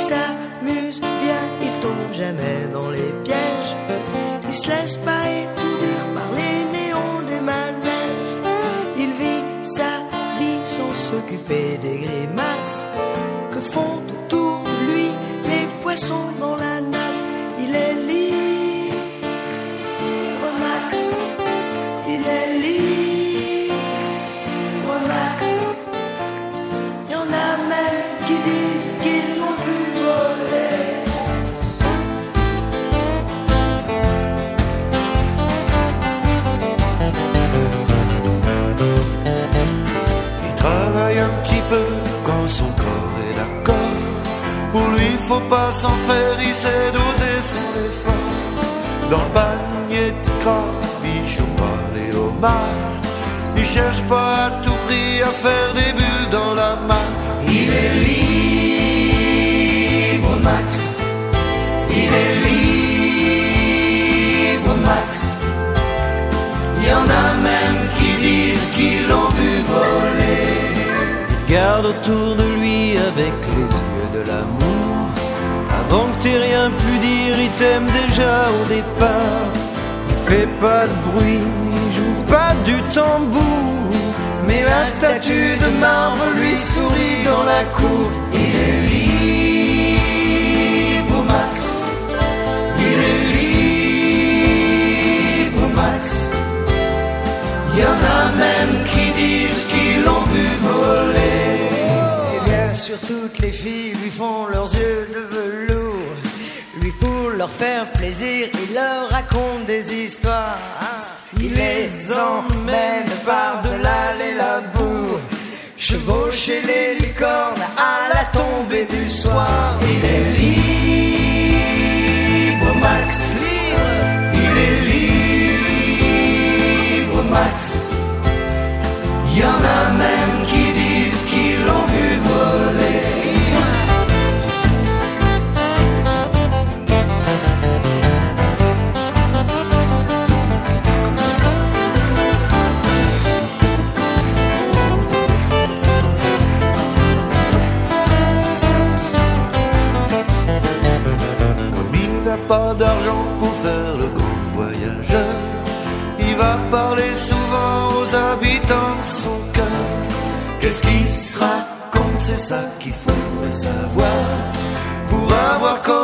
s'amuse bien, il tombe jamais dans les pièges. Il se laisse pas étourdir par les néons des manèges. Il vit sa vie sans s'occuper des grimaces que font autour de lui les poissons dans la nasse. Il est libre, Max. Il est libre, Max. Y en a même qui disent qu'ils l'ont vu voler. Il travaille un petit peu quand son corps est d'accord. Pour lui, faut pas s'en faire, il sait doser son effort. Dans le panier de crabe, il joue pas les homards. Il cherche pas à tout prix à faire des bulles dans la main. Il est libre, Max. Il est libre, Max. Il y en a même qui disent qu'ils l'ont vu voler. Il garde autour de lui avec les yeux de l'amour. Avant que t'aies rien pu dire, il t'aime déjà au départ. Il fait pas de bruit, il joue pas du tambour, mais la statue de marbre lui sourit dans la cour. Il est libre, Max. Il est libre, Max. Il y en a même qui disent qu'ils l'ont vu voler. Et bien sûr toutes les filles lui font leurs yeux de velours. Lui pour leur faire plaisir, il leur raconte des histoires. Il les emmène par-delà les labours, chevaucher les licornes à la tombée du soir. Il est libre, Max. Il est libre, Max. Il y en a même qui disent qu'ils l'ont vu voler. Pas d'argent pour faire le grand voyageur. Il va parler souvent aux habitants de son cœur. Qu'est-ce qui se raconte, c'est ça qu'il faudrait savoir pour avoir